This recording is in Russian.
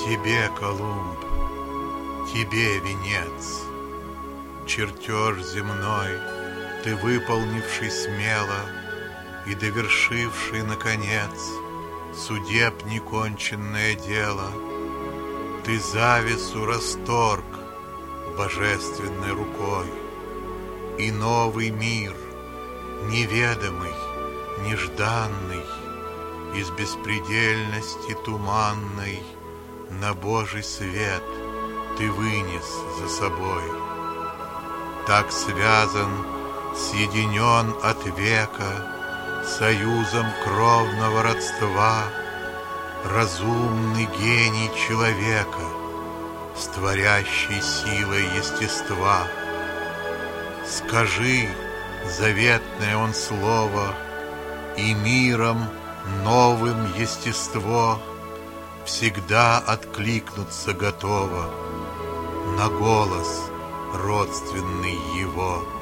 Тебе, Колумб, тебе венец, чертеж земной, ты выполнивший смело и довершивший, наконец, судеб неконченное дело. Ты завесу расторг божественной рукой, и новый мир, неведомый, нежданный, из беспредельности туманной на Божий свет ты вынес за собой. Так связан, соединен от века союзом кровного родства разумный гений человека с творящей силой естества. Скажи заветное он слово, и миром новым естество всегда откликнуться готово на голос родственный его.